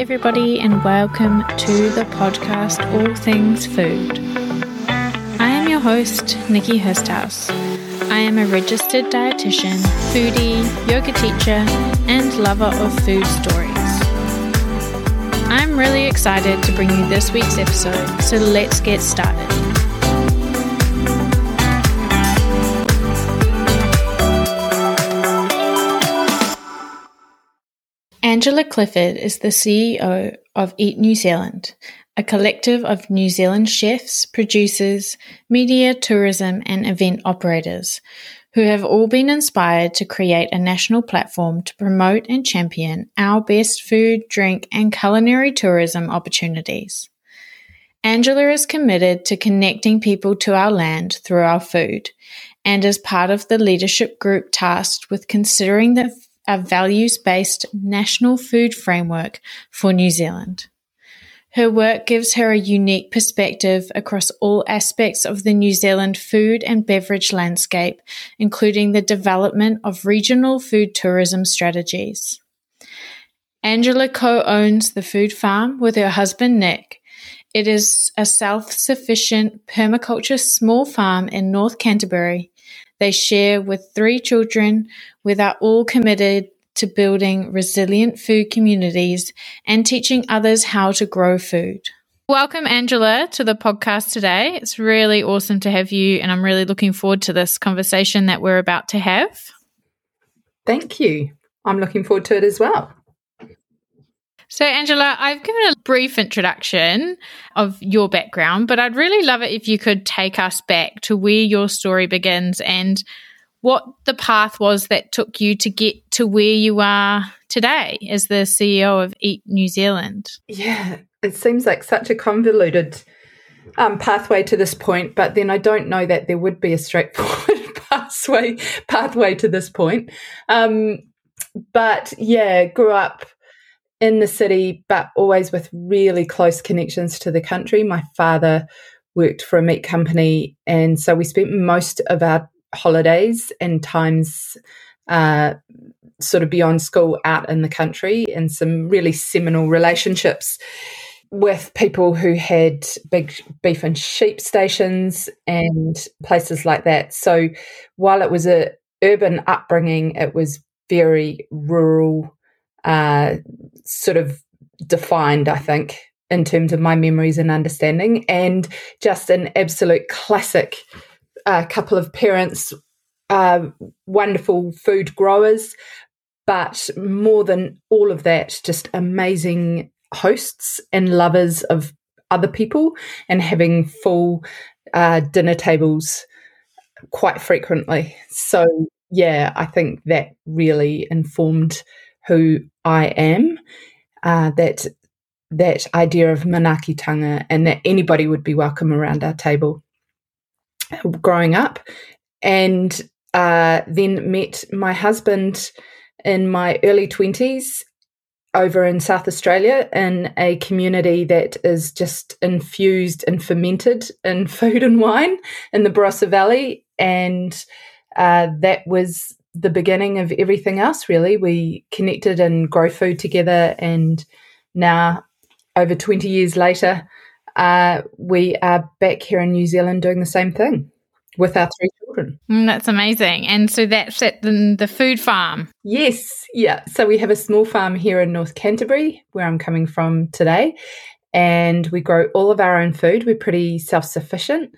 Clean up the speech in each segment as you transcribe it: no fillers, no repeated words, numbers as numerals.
everybody, and welcome to the podcast All Things Food. I am your host, Nikki Hursthouse. I am a registered dietitian, foodie, yoga teacher, and lover of food stories. I'm really excited to bring you this week's episode, so let's get started. Angela Clifford is the CEO of Eat New Zealand, a collective of New Zealand chefs, producers, media, tourism, and event operators who have all been inspired to create a national platform to promote and champion our best food, drink, and culinary tourism opportunities. Angela is committed to connecting people to our land through our food and is part of the leadership group tasked with considering a values-based national food framework for New Zealand. Her work gives her a unique perspective across all aspects of the New Zealand food and beverage landscape, including the development of regional food tourism strategies. Angela co-owns the Food Farm with her husband Nick. It is a self-sufficient permaculture small farm in North Canterbury. They share with 3 children, with are all committed to building resilient food communities and teaching others how to grow food. Welcome, Angela, to the podcast today. It's really awesome to have you, and I'm really looking forward to this conversation that we're about to have. Thank you. I'm looking forward to it as well. So, Angela, I've given a brief introduction of your background, but I'd really love it if you could take us back to where your story begins and what the path was that took you to get to where you are today as the CEO of Eat New Zealand. Yeah, it seems like such a convoluted pathway to this point, but then I don't know that there would be a straightforward pathway to this point. But yeah, grew up in the city, but always with really close connections to the country. My father worked for a meat company, and so we spent most of our holidays and times sort of beyond school out in the country, and some really seminal relationships with people who had big beef and sheep stations and places like that. So while it was a urban upbringing, it was very rural, sort of defined, I think, in terms of my memories and understanding, and just an absolute classic couple of parents, wonderful food growers, but more than all of that, just amazing hosts and lovers of other people, and having full dinner tables quite frequently. So yeah, I think that really informed who I am, that idea of manaakitanga, and that anybody would be welcome around our table growing up. And then met my husband in my early 20s over in South Australia in a community that is just infused and fermented in food and wine in the Barossa Valley. And that was the beginning of everything else, really. We connected and grow food together, and now, over 20 years later, we are back here in New Zealand doing the same thing with our 3 children. That's amazing. And so that's at the Food Farm. Yes, yeah. So we have a small farm here in North Canterbury, where I'm coming from today, and we grow all of our own food. We're pretty self-sufficient.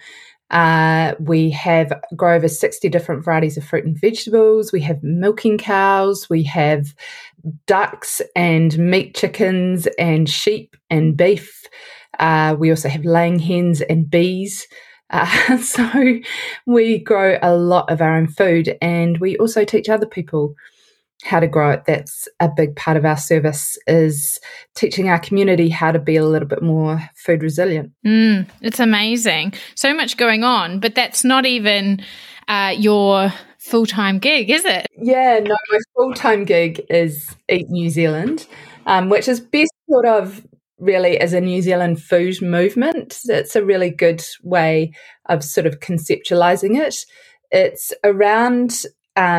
We grow over 60 different varieties of fruit and vegetables. We have milking cows. We have ducks and meat chickens and sheep and beef. We also have laying hens and bees. So we grow a lot of our own food, and we also teach other people how to grow it. That's a big part of our service, is teaching our community how to be a little bit more food resilient. It's amazing. So much going on, but that's not even your full-time gig, is it? Yeah, no, my full-time gig is Eat New Zealand, which is best thought of really as a New Zealand food movement. It's a really good way of sort of conceptualizing it. It's around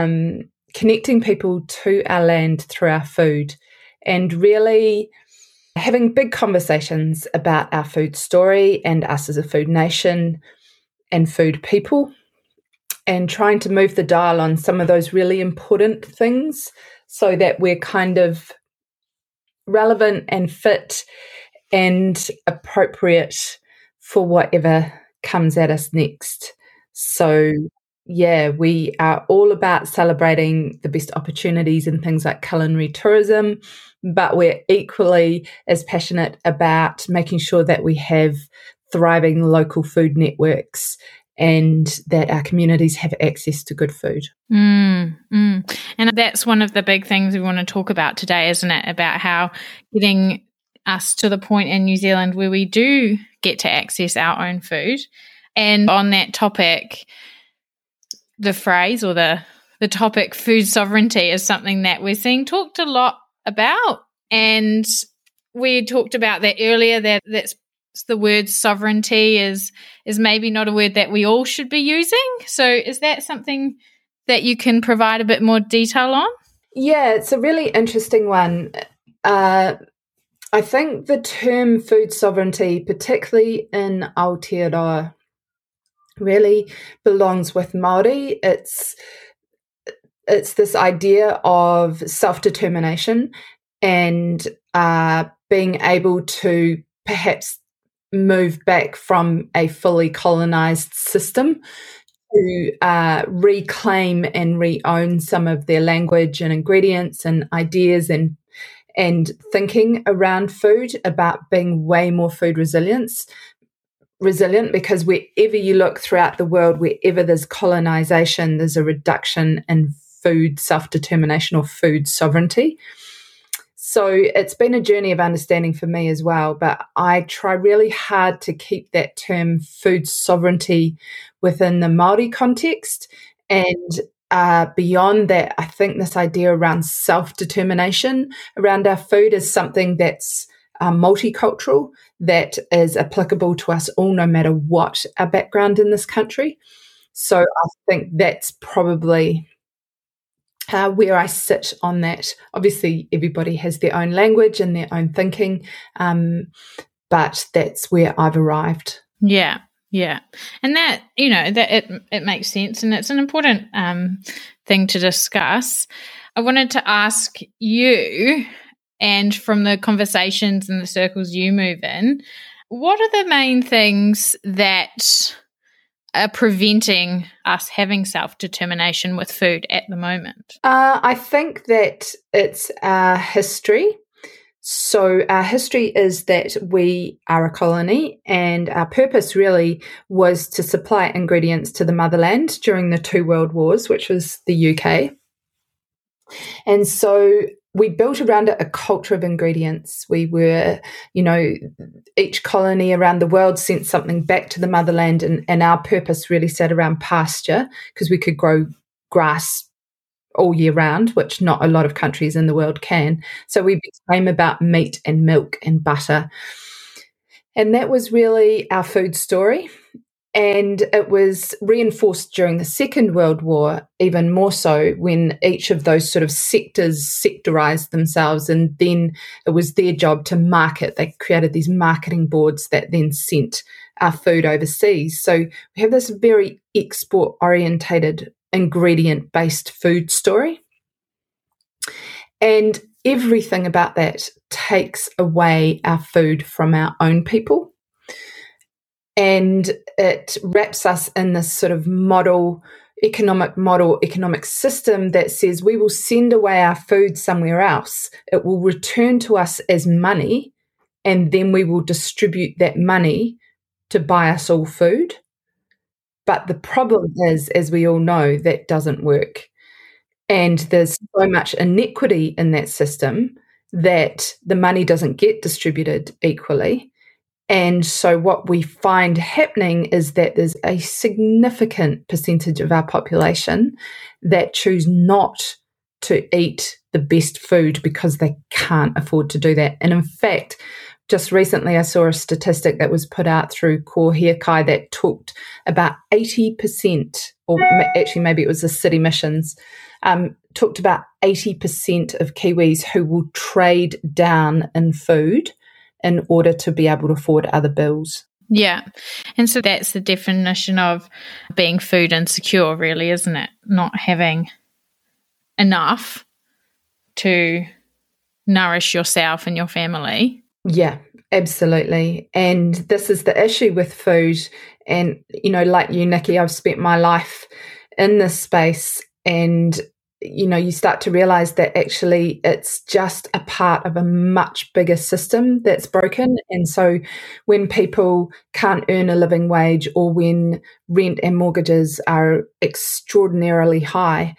connecting people to our land through our food, and really having big conversations about our food story and us as a food nation and food people, and trying to move the dial on some of those really important things so that we're kind of relevant and fit and appropriate for whatever comes at us next. So, yeah, we are all about celebrating the best opportunities in things like culinary tourism, but we're equally as passionate about making sure that we have thriving local food networks and that our communities have access to good food. And that's one of the big things we want to talk about today, isn't it? About how getting us to the point in New Zealand where we do get to access our own food. And on that topic, the phrase or the topic food sovereignty is something that we're seeing talked a lot about. And we talked about that earlier, that's the word sovereignty is maybe not a word that we all should be using. So is that something that you can provide a bit more detail on? Yeah, it's a really interesting one. I think the term food sovereignty, particularly in Aotearoa, really belongs with Māori. It's this idea of self-determination and being able to perhaps move back from a fully colonized system to reclaim and re-own some of their language and ingredients and ideas and thinking around food, about being way more food resilient, because wherever you look throughout the world, wherever there's colonization, there's a reduction in food self-determination or food sovereignty. So it's been a journey of understanding for me as well, but I try really hard to keep that term food sovereignty within the Māori context. And beyond that, I think this idea around self-determination around our food is something that's multicultural, that is applicable to us all, no matter what our background in this country. So I think that's probably where I sit on that. Obviously, everybody has their own language and their own thinking, but that's where I've arrived. Yeah. And that, that it makes sense, and it's an important thing to discuss. I wanted to ask you, and from the conversations and the circles you move in, what are the main things that are preventing us having self-determination with food at the moment? I think that it's our history. So our history is that we are a colony, and our purpose really was to supply ingredients to the motherland during the 2 world wars, which was the UK. And so we built around it a culture of ingredients. We were, each colony around the world sent something back to the motherland, and our purpose really sat around pasture, because we could grow grass all year round, which not a lot of countries in the world can. So we became about meat and milk and butter. And that was really our food story. And it was reinforced during the Second World War, even more so, when each of those sort of sectors sectorized themselves, and then it was their job to market. They created these marketing boards that then sent our food overseas. So we have this very export-orientated, ingredient-based food story. And everything about that takes away our food from our own people. And it wraps us in this sort of economic system that says we will send away our food somewhere else. It will return to us as money, and then we will distribute that money to buy us all food. But the problem is, as we all know, that doesn't work. And there's so much inequity in that system that the money doesn't get distributed equally. And so what we find happening is that there's a significant percentage of our population that choose not to eat the best food because they can't afford to do that. And in fact, just recently I saw a statistic that was put out through Ko Hiakai that talked about 80%, or actually maybe it was the City Missions, talked about 80% of Kiwis who will trade down in food in order to be able to afford other bills. Yeah. And so that's the definition of being food insecure, really, isn't it? Not having enough to nourish yourself and your family. Yeah, absolutely. And this is the issue with food. And, like you, Nikki, I've spent my life in this space, and you start to realize that actually it's just a part of a much bigger system that's broken. And so when people can't earn a living wage, or when rent and mortgages are extraordinarily high,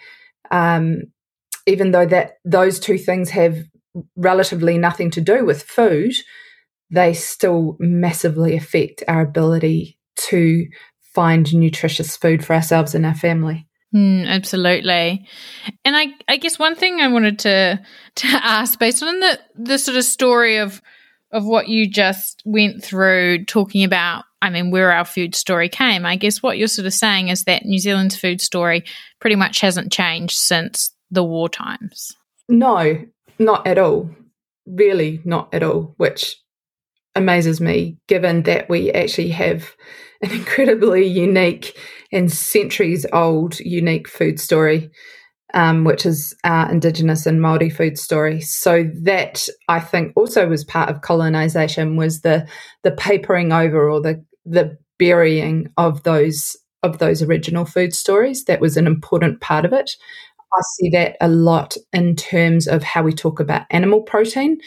even though those two things have relatively nothing to do with food, they still massively affect our ability to find nutritious food for ourselves and our family. Absolutely. And I guess one thing I wanted to ask, based on the sort of story of what you just went through, talking about, where our food story came, I guess what you're sort of saying is that New Zealand's food story pretty much hasn't changed since the war times. No, not at all. Really not at all, which amazes me, given that we actually have an incredibly unique and centuries-old unique food story, which is our Indigenous and Māori food story. So that, I think, also was part of colonisation, was the papering over, or the burying of those original food stories. That was an important part of it. I see that a lot in terms of how we talk about animal protein.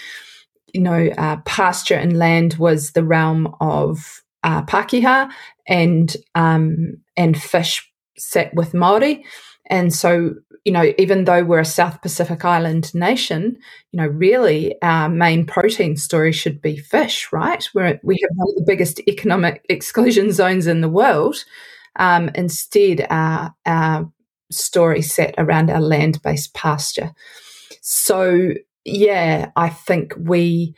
Pasture and land was the realm of Pākehā, and fish sat with Māori. And so, even though we're a South Pacific Island nation, really our main protein story should be fish, right? We have one of the biggest economic exclusion zones in the world. Instead, our story sat around our land-based pasture. So, yeah, I think we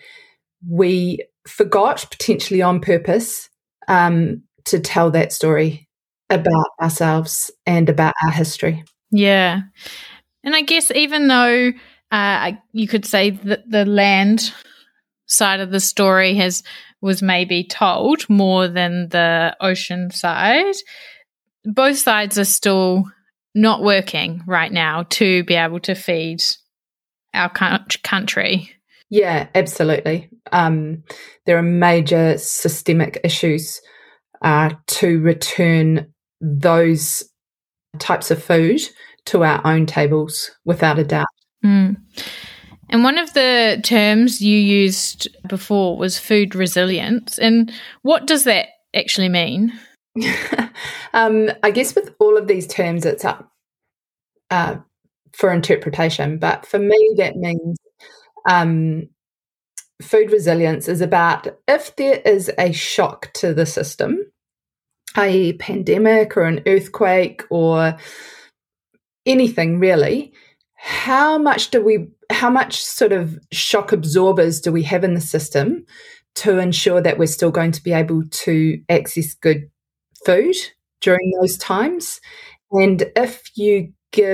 forgot, potentially on purpose, to tell that story about ourselves and about our history. Yeah. And I guess even though you could say that the land side of the story was maybe told more than the ocean side, both sides are still not working right now to be able to feed our country. Yeah, absolutely. There are major systemic issues to return those types of food to our own tables, without a doubt. And one of the terms you used before was food resilience. And what does that actually mean? I guess with all of these terms, it's up for interpretation. But for me, that means food resilience is about, if there is a shock to the system, a pandemic or an earthquake or anything really, how much sort of shock absorbers do we have in the system to ensure that we're still going to be able to access good food during those times? And if you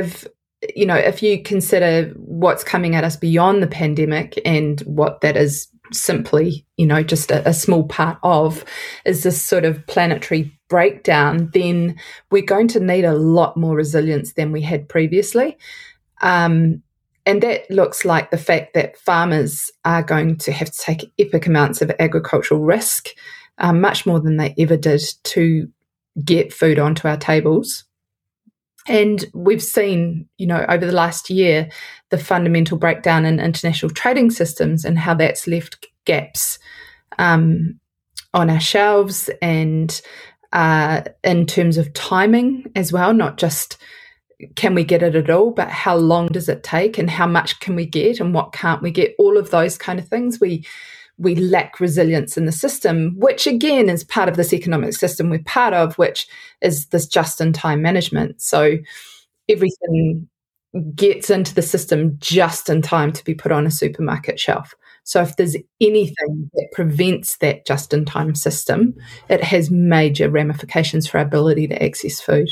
consider what's coming at us beyond the pandemic, and what that is simply, just a small part of, is this sort of planetary breakdown, then we're going to need a lot more resilience than we had previously. And that looks like the fact that farmers are going to have to take epic amounts of agricultural risk, much more than they ever did, to get food onto our tables. And we've seen, over the last year, the fundamental breakdown in international trading systems and how that's left gaps on our shelves, and in terms of timing as well, not just can we get it at all, but how long does it take, and how much can we get, and what can't we get, all of those kind of things. We lack resilience in the system, which again is part of this economic system we're part of, which is this just-in-time management. So everything gets into the system just in time to be put on a supermarket shelf. So if there's anything that prevents that just-in-time system, it has major ramifications for our ability to access food.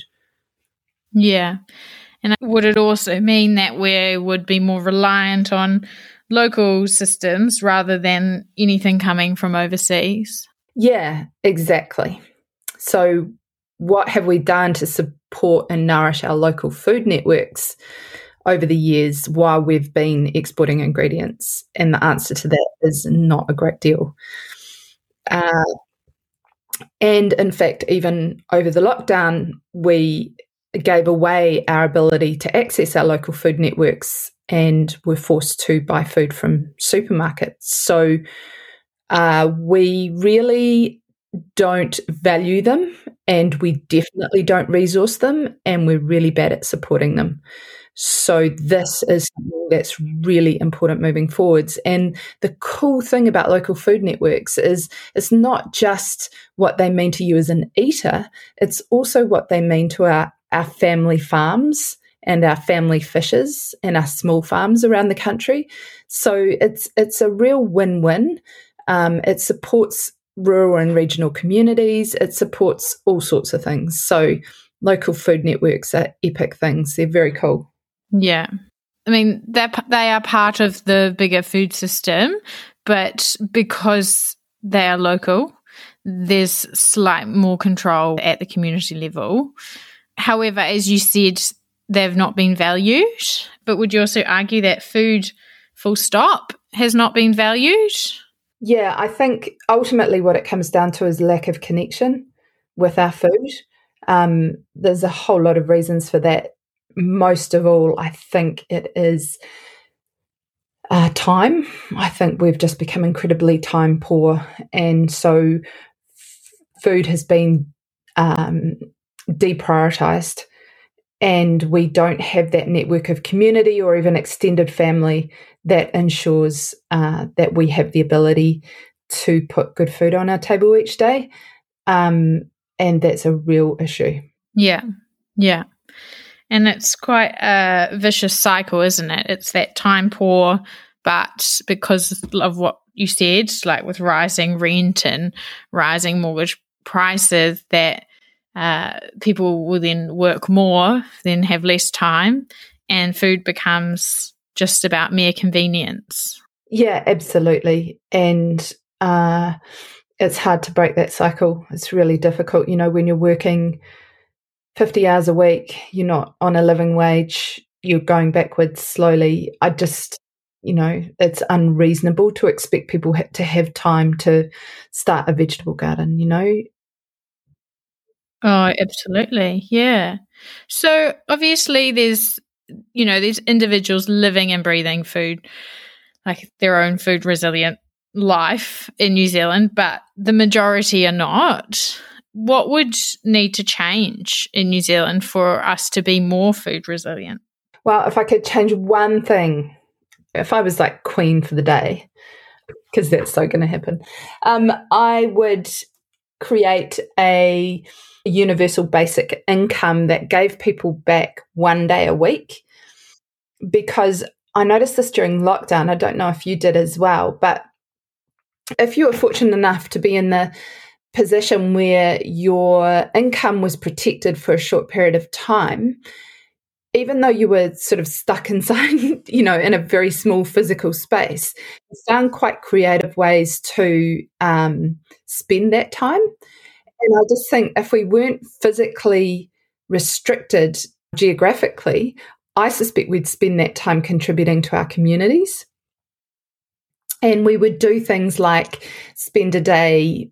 Yeah. And would it also mean that we would be more reliant on local systems rather than anything coming from overseas. Yeah, exactly. So what have we done to support and nourish our local food networks over the years while we've been exporting ingredients? And the answer to that is not a great deal. And in fact, even over the lockdown, we gave away our ability to access our local food networks and were forced to buy food from supermarkets. So we really don't value them, and we definitely don't resource them, and we're really bad at supporting them. So this is something that's really important moving forwards. And the cool thing about local food networks is it's not just what they mean to you as an eater, it's also what they mean to our family farms and our family fishers and our small farms around the country. So it's a real win-win. It supports rural and regional communities. It supports all sorts of things. So local food networks are epic things. They're very cool. Yeah. I mean, they are part of the bigger food system, but because they are local, there's slight more control at the community level. However, as you said, they've not been valued. But would you also argue that food, full stop, has not been valued? Yeah, I think ultimately what it comes down to is lack of connection with our food. There's a whole lot of reasons for that. Most of all, I think it is time. I think we've just become incredibly time poor, and so food has been deprioritized, and we don't have that network of community or even extended family that ensures that we have the ability to put good food on our table each day, and that's a real issue. Yeah. And it's quite a vicious cycle, isn't it? It's that time poor, but because of what you said, like with rising rent and rising mortgage prices, that people will then work more, then have less time, and food becomes just about mere convenience. Yeah, absolutely. And it's hard to break that cycle. It's really difficult. You know, when you're working 50 hours a week, you're not on a living wage, you're going backwards slowly. It's unreasonable to expect people to have time to start a vegetable garden, Oh, absolutely. Yeah. So obviously there's individuals living and breathing food, like their own food resilient life in New Zealand, but the majority are not. What would need to change in New Zealand for us to be more food resilient? Well, if I could change one thing, if I was like queen for the day, because that's so going to happen, I would create a universal basic income that gave people back one day a week. Because I noticed this during lockdown. I don't know if you did as well, but if you were fortunate enough to be in the position where your income was protected for a short period of time, even though you were sort of stuck inside, in a very small physical space, you found quite creative ways to spend that time. And I just think if we weren't physically restricted geographically, I suspect we'd spend that time contributing to our communities. And we would do things like spend a day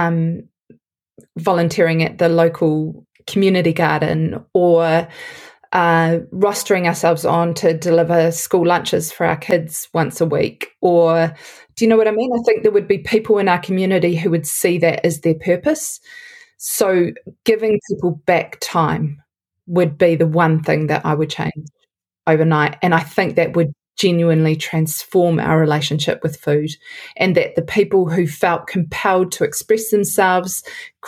volunteering at the local community garden, or rostering ourselves on to deliver school lunches for our kids once a week. Or, do you know what I mean? I think there would be people in our community who would see that as their purpose. So giving people back time would be the one thing that I would change overnight. And I think that would genuinely transform our relationship with food, and that the people who felt compelled to express themselves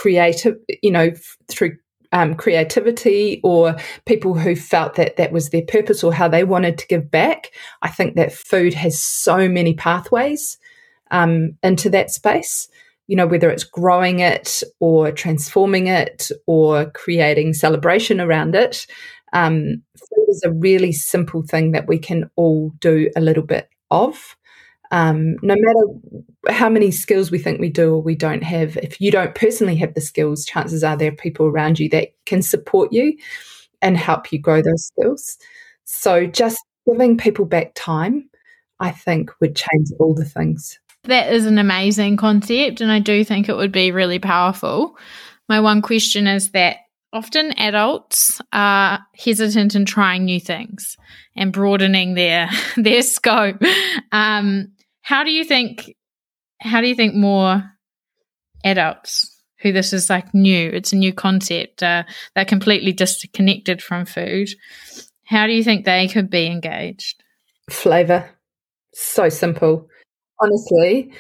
through creativity, or people who felt that that was their purpose or how they wanted to give back, I think that food has so many pathways into that space, whether it's growing it or transforming it or creating celebration around it. Food is a really simple thing that we can all do a little bit of. No matter how many skills we think we do or we don't have, if you don't personally have the skills, chances are there are people around you that can support you and help you grow those skills. So just giving people back time, I think, would change all the things. That is an amazing concept, and I do think it would be really powerful. My one question is that often adults are hesitant in trying new things and broadening their scope. How do you think more adults who this is like new, it's a new concept, they're completely disconnected from food, how do you think they could be engaged? Flavour. So simple. Honestly,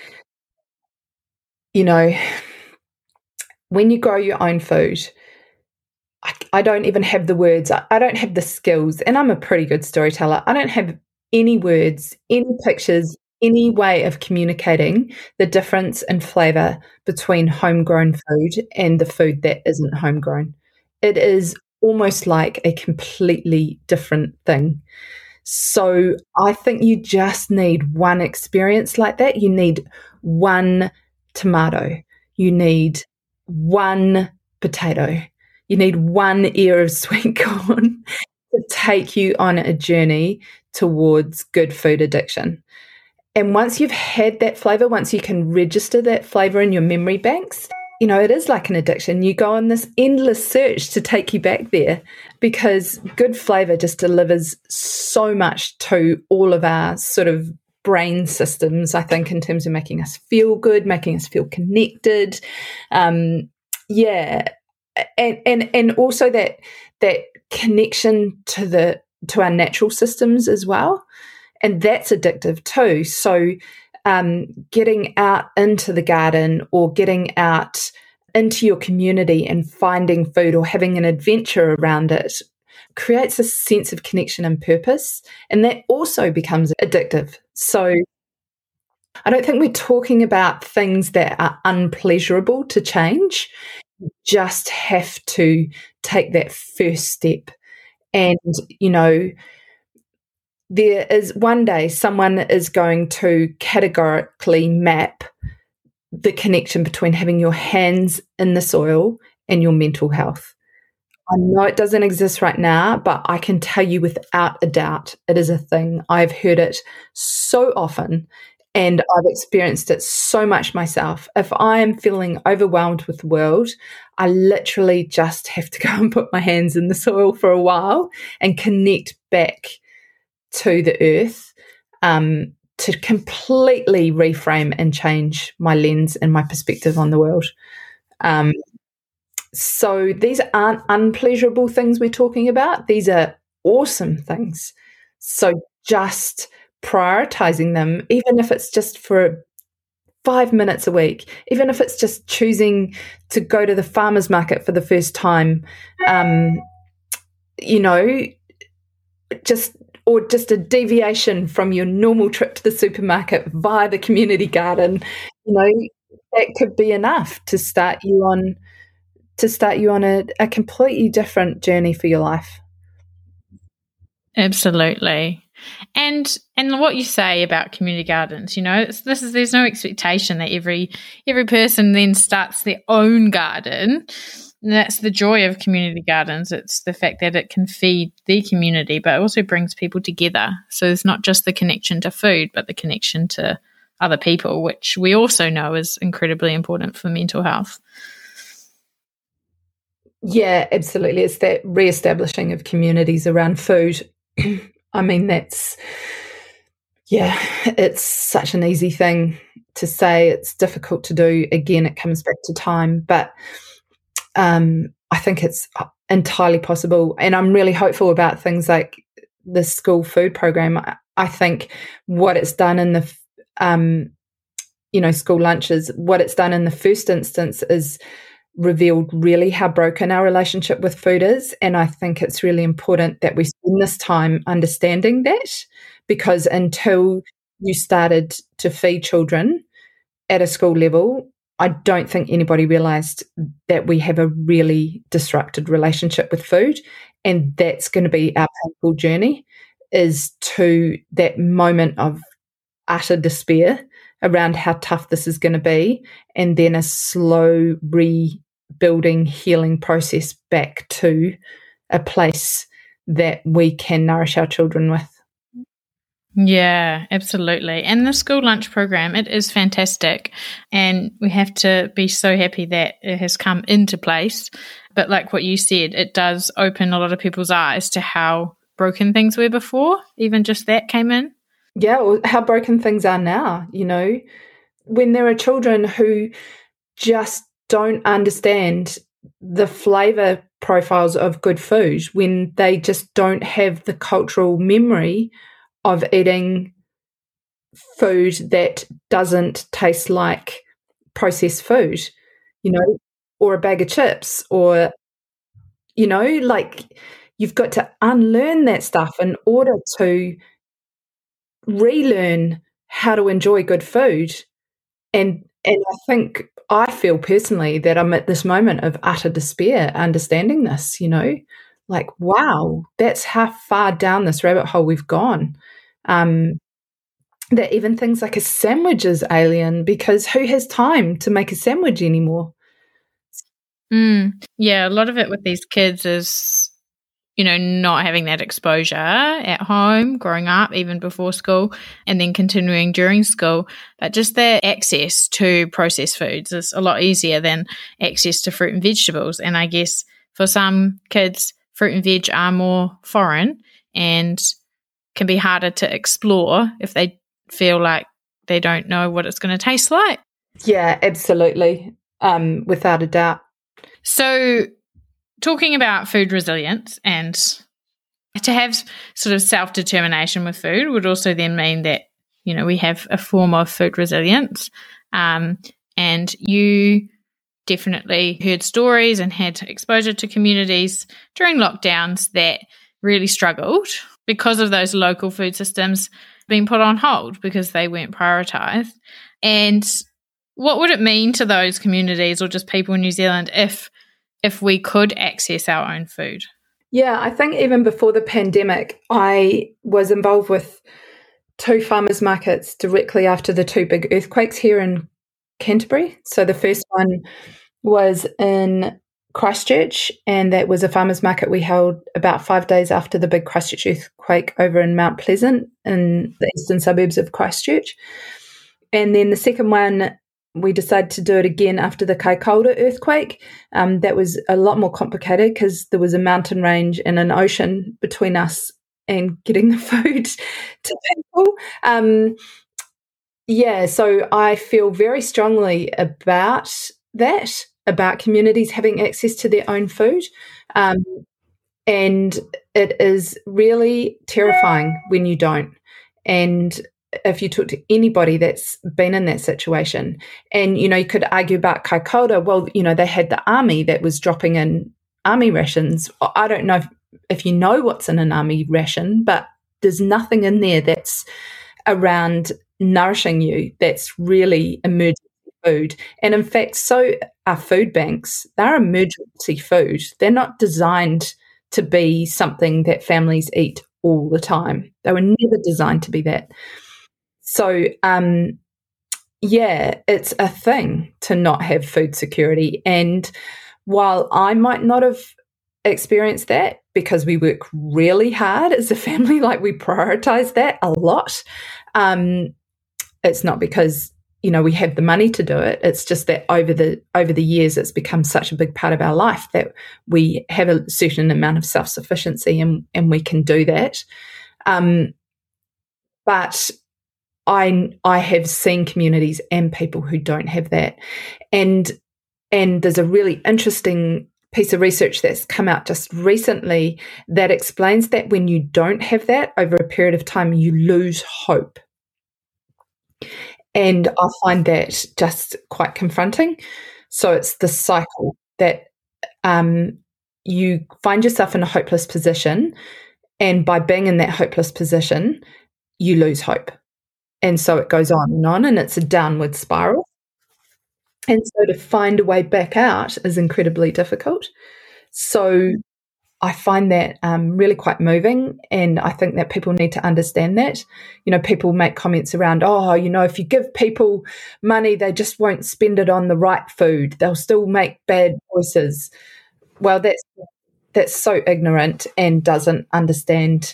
when you grow your own food, I don't even have the words. I don't have the skills, and I'm a pretty good storyteller. I don't have any words, any pictures, any way of communicating the difference in flavour between homegrown food and the food that isn't homegrown. It is almost like a completely different thing. So I think you just need one experience like that. You need one tomato. You need one potato. You need one ear of sweet corn to take you on a journey towards good food addiction. And once you've had that flavour, once you can register that flavour in your memory banks, it is like an addiction. You go on this endless search to take you back there because good flavour just delivers so much to all of our sort of brain systems, I think, in terms of making us feel good, making us feel connected. And also that connection to our natural systems as well. And that's addictive too. So getting out into the garden or getting out into your community and finding food or having an adventure around it creates a sense of connection and purpose. And that also becomes addictive. So I don't think we're talking about things that are unpleasurable to change. You just have to take that first step. And, there is one day someone is going to categorically map the connection between having your hands in the soil and your mental health. I know it doesn't exist right now, but I can tell you without a doubt it is a thing. I've heard it so often and I've experienced it so much myself. If I am feeling overwhelmed with the world, I literally just have to go and put my hands in the soil for a while and connect back to the earth to completely reframe and change my lens and my perspective on the world. So these aren't unpleasurable things we're talking about. These are awesome things. So just prioritizing them, even if it's just for 5 minutes a week, even if it's just choosing to go to the farmer's market for the first time, just a deviation from your normal trip to the supermarket via the community garden, that could be enough to start you on a completely different journey for your life. Absolutely. And what you say about community gardens, there's no expectation that every person then starts their own garden. And that's the joy of community gardens. It's the fact that it can feed the community, but it also brings people together. So it's not just the connection to food, but the connection to other people, which we also know is incredibly important for mental health. Yeah, absolutely. It's that reestablishing of communities around food. I mean, it's such an easy thing to say. It's difficult to do. Again, it comes back to time, but I think it's entirely possible. And I'm really hopeful about things like the school food program. I think what it's done in the, school lunches, what it's done in the first instance is revealed really how broken our relationship with food is. And I think it's really important that we spend this time understanding that, because until you started to feed children at a school level, I don't think anybody realised that we have a really disrupted relationship with food. And that's going to be our painful journey, is to that moment of utter despair around how tough this is going to be, and then a slow rebuilding, healing process back to a place that we can nourish our children with. Yeah, absolutely. And the school lunch program, it is fantastic. And we have to be so happy that it has come into place. But like what you said, it does open a lot of people's eyes to how broken things were before. Even just that came in. Yeah, or how broken things are now, you know, when there are children who just don't understand the flavour profiles of good food, when they just don't have the cultural memory of eating food that doesn't taste like processed food, you know, or a bag of chips, or, you know, like you've got to unlearn that stuff in order to relearn how to enjoy good food. And I feel personally that I'm at this moment of utter despair understanding this, you know, like, wow, that's how far down this rabbit hole we've gone. That even things like a sandwich is alien, because who has time to make a sandwich anymore? Yeah, a lot of it with these kids is, you know, not having that exposure at home, growing up, even before school, and then continuing during school. But just the access to processed foods is a lot easier than access to fruit and vegetables. And I guess for some kids, fruit and veg are more foreign and can be harder to explore if they feel like they don't know what it's going to taste like. Yeah, absolutely. Without a doubt. So talking about food resilience, and to have sort of self-determination with food would also then mean that, you know, we have a form of food resilience. And you definitely heard stories and had exposure to communities during lockdowns that really struggled because of those local food systems being put on hold because they weren't prioritised. And what would it mean to those communities or just people in New Zealand if we could access our own food? Yeah, I think even before the pandemic, I was involved with 2 farmers markets directly after the 2 big earthquakes here in Canterbury. So the first one was in Christchurch, and that was a farmers market we held about 5 days after the big Christchurch earthquake over in Mount Pleasant in the eastern suburbs of Christchurch. And then the second one, we decided to do it again after the Kaikoura earthquake. That was a lot more complicated because there was a mountain range and an ocean between us and getting the food to people. Yeah, so I feel very strongly about that, about communities having access to their own food. And it is really terrifying when you don't. And if you talk to anybody that's been in that situation, and, you know, you could argue about Kaikoura, well, you know, they had the army that was dropping in army rations. I don't know if you know what's in an army ration, but there's nothing in there that's around nourishing you that's really emergency food. And in fact, so are food banks. They're emergency food. They're not designed to be something that families eat all the time. They were never designed to be that. So, yeah, it's a thing to not have food security. And while I might not have experienced that because we work really hard as a family, like we prioritize that a lot, it's not because, you know, we have the money to do it. It's just that over the years, it's become such a big part of our life that we have a certain amount of self-sufficiency and we can do that. But I have seen communities and people who don't have that. And there's a really interesting piece of research that's come out just recently that explains that when you don't have that over a period of time, you lose hope. And I find that just quite confronting. So it's the cycle that you find yourself in a hopeless position, and by being in that hopeless position, you lose hope. And so it goes on, and it's a downward spiral. And so to find a way back out is incredibly difficult. So I find that really quite moving, and I think that people need to understand that. People make comments around, if you give people money, they just won't spend it on the right food. They'll still make bad choices. Well, that's so ignorant and doesn't understand,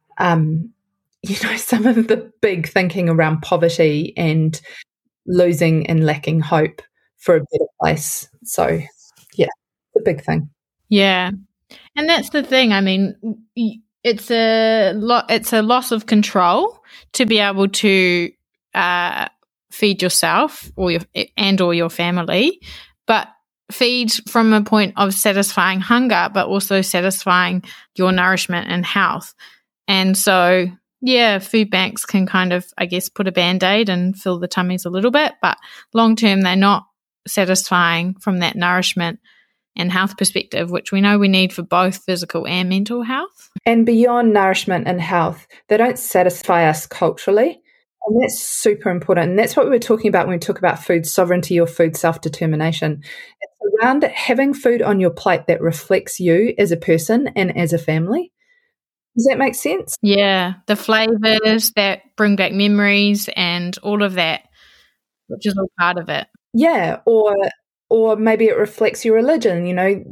some of the big thinking around poverty and losing and lacking hope for a better place. So, yeah, it's a big thing. Yeah. And that's the thing. I mean, it's a loss of control to be able to feed yourself or your family, but feed from a point of satisfying hunger, but also satisfying your nourishment and health. And so, yeah, food banks can kind of, I guess, put a Band-Aid and fill the tummies a little bit, but long term, they're not satisfying from that nourishment and health perspective, which we know we need for both physical and mental health. And beyond nourishment and health, they don't satisfy us culturally. And that's super important. And that's what we were talking about when we talk about food sovereignty or food self-determination. It's around having food on your plate that reflects you as a person and as a family. Does that make sense? Yeah, the flavours that bring back memories and all of that, which is all part of it. Yeah, or maybe it reflects your religion,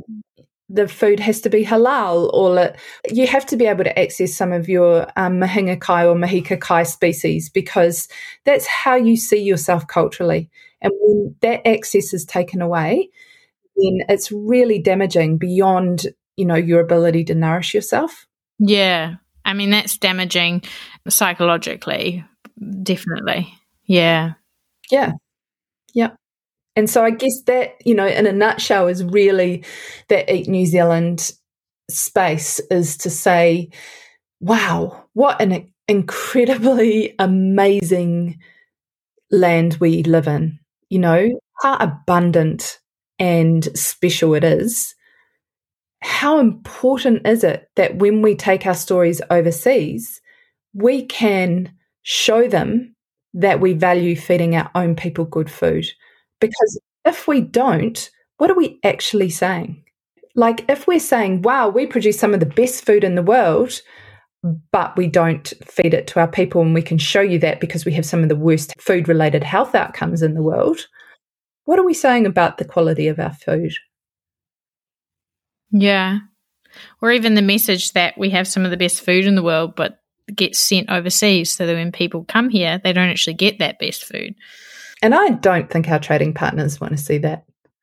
the food has to be halal, or you have to be able to access some of your Mahinga kai or Mahika kai species, because that's how you see yourself culturally. And when that access is taken away, then it's really damaging beyond, your ability to nourish yourself. Yeah. I mean, that's damaging psychologically, definitely. Yeah. Yeah. Yeah. And so I guess that, in a nutshell, is really that Eat New Zealand space, is to say, wow, what an incredibly amazing land we live in, how abundant and special it is. How important is it that when we take our stories overseas, we can show them that we value feeding our own people good food? Because if we don't, what are we actually saying? Like, if we're saying, wow, we produce some of the best food in the world, but we don't feed it to our people, and we can show you that because we have some of the worst food-related health outcomes in the world, what are we saying about the quality of our food? Yeah. Or even the message that we have some of the best food in the world, but gets sent overseas, so that when people come here, they don't actually get that best food. And I don't think our trading partners want to see that.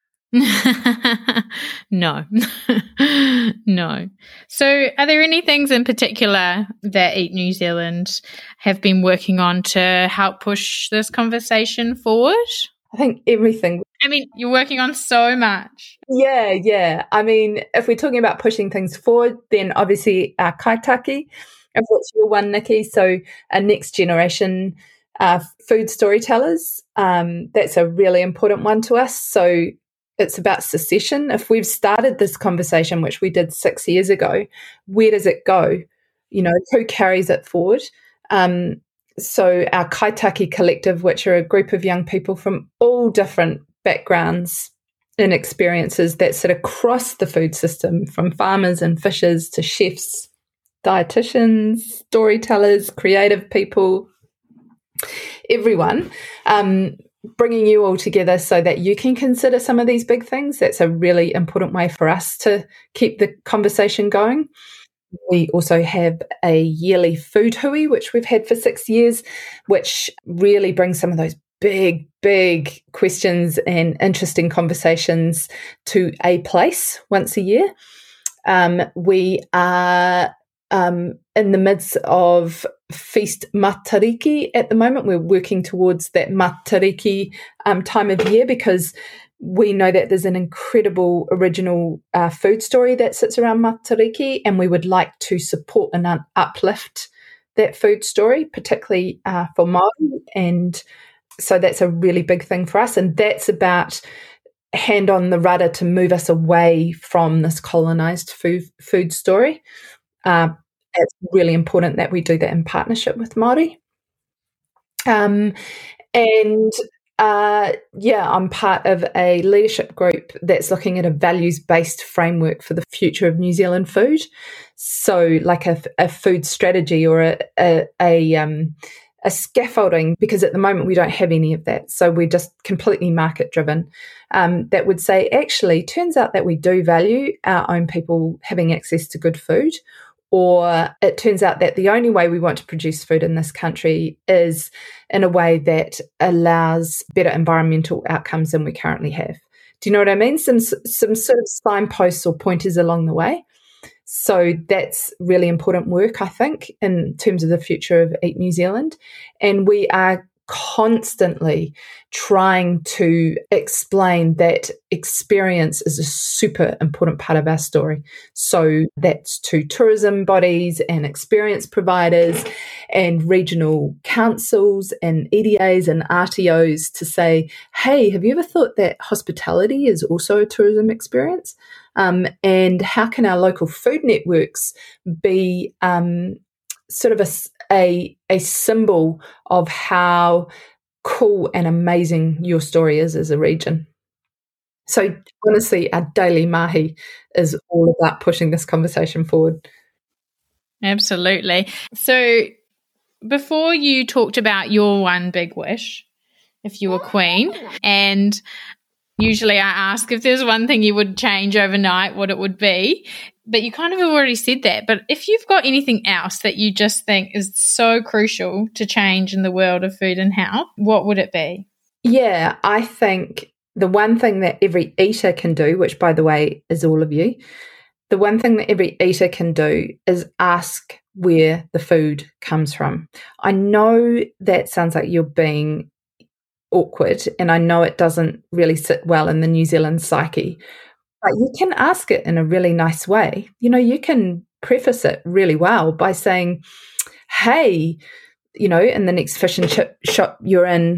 No. No. So are there any things in particular that Eat New Zealand have been working on to help push this conversation forward? I think everything. I mean, you're working on so much. Yeah. I mean, if we're talking about pushing things forward, then obviously our kaitaki, of which you're one, Nikki, so a next generation food storytellers, that's a really important one to us. So it's about succession. If we've started this conversation, which we did 6 years ago, where does it go? Who carries it forward? So our Kaitaki Collective, which are a group of young people from all different backgrounds and experiences that sit across the food system, from farmers and fishers to chefs, dietitians, storytellers, creative people, everyone, bringing you all together so that you can consider some of these big things. That's a really important way for us to keep the conversation going. We also have a yearly food hui, which we've had for 6 years, which really brings some of those big, big questions and interesting conversations to a place once a year. We are in the midst of Feast Matariki at the moment. We're working towards that Matariki time of year, because we know that there's an incredible original food story that sits around Matariki, and we would like to support and uplift that food story, particularly for Māori. And so that's a really big thing for us, and that's about hand on the rudder to move us away from this colonised food story. It's really important that we do that in partnership with Māori. And I'm part of a leadership group that's looking at a values-based framework for the future of New Zealand food. So, like a food strategy or a scaffolding, because at the moment we don't have any of that. So we're just completely market-driven. That would say, actually, turns out that we do value our own people having access to good food. Or it turns out that the only way we want to produce food in this country is in a way that allows better environmental outcomes than we currently have. Do you know what I mean? Some sort of signposts or pointers along the way. So that's really important work, I think, in terms of the future of Eat New Zealand. And we are constantly trying to explain that experience is a super important part of our story. So that's to tourism bodies and experience providers and regional councils and EDAs and RTOs to say, hey, have you ever thought that hospitality is also a tourism experience? And how can our local food networks be sort of a symbol of how cool and amazing your story is as a region? So honestly, our daily mahi is all about pushing this conversation forward. Absolutely. So before you talked about your one big wish, if you were queen, and usually I ask if there's one thing you would change overnight, what it would be. But you kind of have already said that. But if you've got anything else that you just think is so crucial to change in the world of food and health, what would it be? Yeah, I think the one thing that every eater can do, which by the way is all of you, the one thing that every eater can do is ask where the food comes from. I know that sounds like you're being awkward, and I know it doesn't really sit well in the New Zealand psyche, but you can ask it in a really nice way. You know, you can preface it really well by saying, hey, you know, in the next fish and chip shop you're in,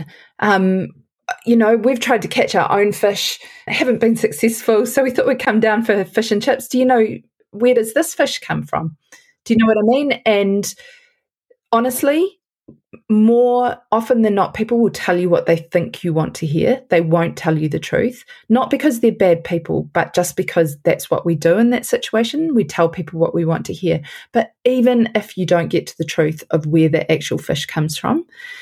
you know, we've tried to catch our own fish, haven't been successful, so we thought we'd come down for fish and chips. Do you know, where does this fish come from? Do you know what I mean? And honestly, more often than not, people will tell you what they think you want to hear. They won't tell you the truth, not because they're bad people, but just because that's what we do in that situation. We tell people what we want to hear. But even if you don't get to the truth of where the actual fish comes from,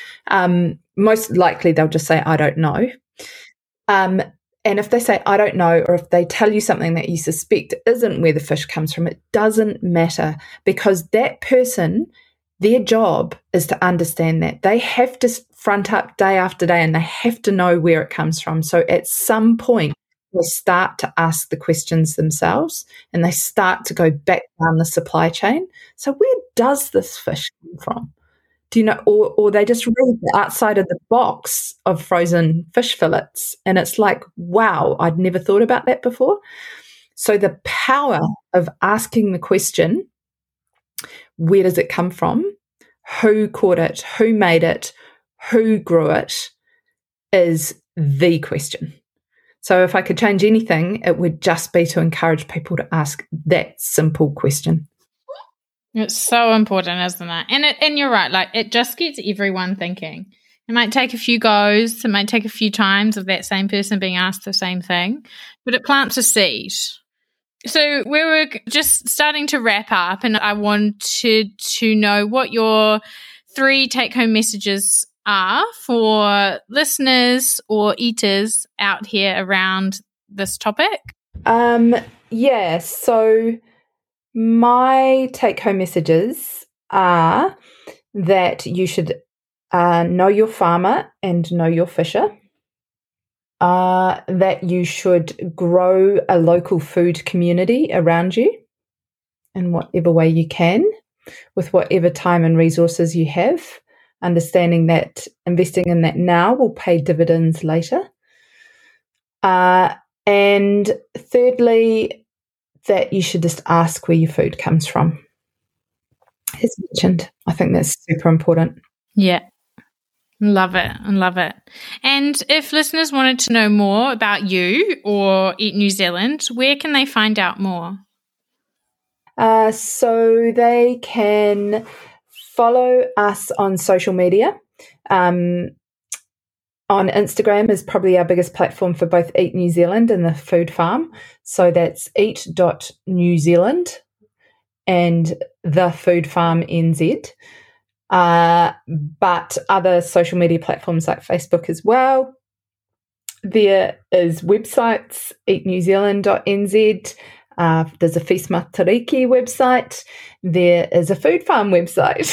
most likely they'll just say, I don't know. And if they say, I don't know, or if they tell you something that you suspect isn't where the fish comes from, it doesn't matter, because that person, their job is to understand that. They have to front up day after day and they have to know where it comes from. So at some point, they start to ask the questions themselves and they start to go back down the supply chain. So where does this fish come from? Do you know, or they just read the outside of the box of frozen fish fillets and it's like, wow, I'd never thought about that before. So the power of asking the question, where does it come from? Who caught it? Who made it? Who grew it? Is the question. So if I could change anything, it would just be to encourage people to ask that simple question. It's so important, isn't it? And you're right, like it just gets everyone thinking. It might take a few goes, it might take a few times of that same person being asked the same thing, but it plants a seed. So we were just starting to wrap up, and I wanted to know what your 3 take-home messages are for listeners or eaters out here around this topic. So my take-home messages are that you should know your farmer and know your fisher. That you should grow a local food community around you in whatever way you can, with whatever time and resources you have, understanding that investing in that now will pay dividends later. And thirdly, that you should just ask where your food comes from. As mentioned, I think that's super important. Yeah. Love it. I love it. And if listeners wanted to know more about you or Eat New Zealand, where can they find out more? So they can follow us on social media. on Instagram is probably our biggest platform for both Eat New Zealand and the Food Farm. So that's eat.newzealand and the Food Farm NZ. But other social media platforms like Facebook as well. There is websites, eatnewzealand.nz. There's a Feast Matariki website. There is a Food Farm website.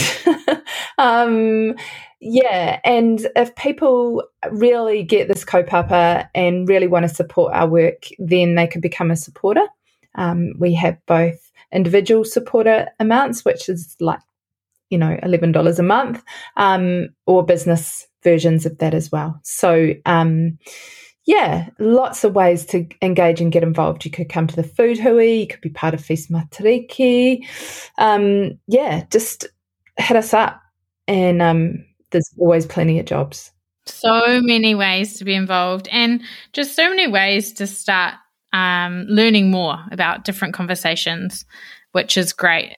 And if people really get this kaupapa and really want to support our work, then they can become a supporter. We have both individual supporter amounts, which is like, $11 a month, or business versions of that as well. So, lots of ways to engage and get involved. You could come to the food hui, you could be part of Feast Matariki. Just hit us up, and there's always plenty of jobs. So many ways to be involved, and just so many ways to start learning more about different conversations, which is great.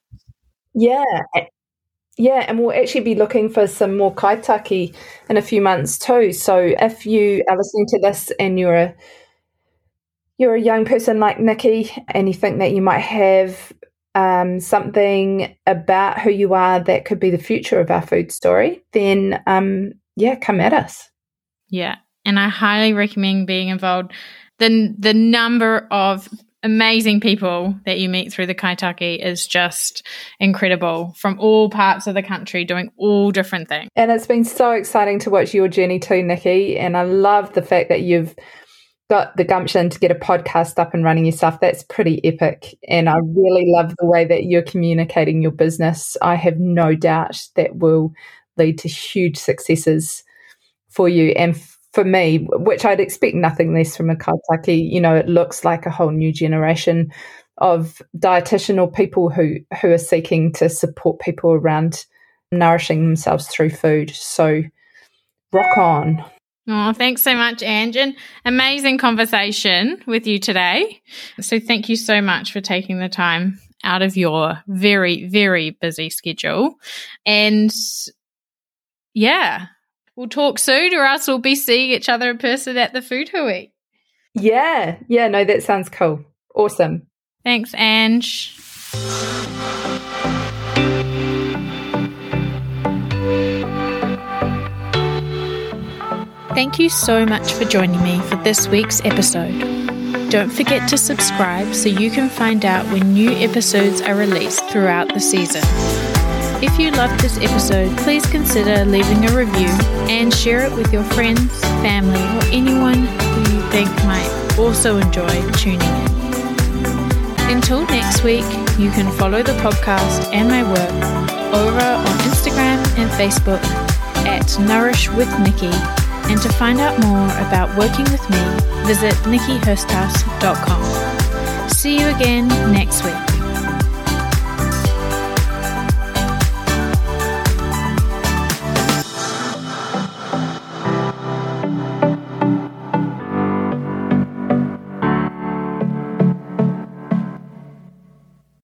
Yeah, and we'll actually be looking for some more kaitaki in a few months too. So if you are listening to this and you're a young person like Nikki and you think that you might have something about who you are that could be the future of our food story, then come at us. Yeah, and I highly recommend being involved. The number of amazing people that you meet through the kaitaki is just incredible, from all parts of the country doing all different things. And it's been so exciting to watch your journey too, Nikki, and I love the fact that you've got the gumption to get a podcast up and running yourself. That's pretty epic, and I really love the way that you're communicating your business. I have no doubt that will lead to huge successes for you and for me, which I'd expect nothing less from a kaitaki. It looks like a whole new generation of dietitian or people who are seeking to support people around nourishing themselves through food. So rock on. Oh, thanks so much, Ange. An amazing conversation with you today. So thank you so much for taking the time out of your very, very busy schedule. And we'll talk soon, or else we'll be seeing each other in person at the food hui. Yeah, no, that sounds cool. Awesome. Thanks, Ange. Thank you so much for joining me for this week's episode. Don't forget to subscribe so you can find out when new episodes are released throughout the season. If you loved this episode, please consider leaving a review and share it with your friends, family, or anyone who you think might also enjoy tuning in. Until next week, you can follow the podcast and my work over on Instagram and Facebook at Nourish with Nikki. And to find out more about working with me, visit nikkihursthouse.com. See you again next week.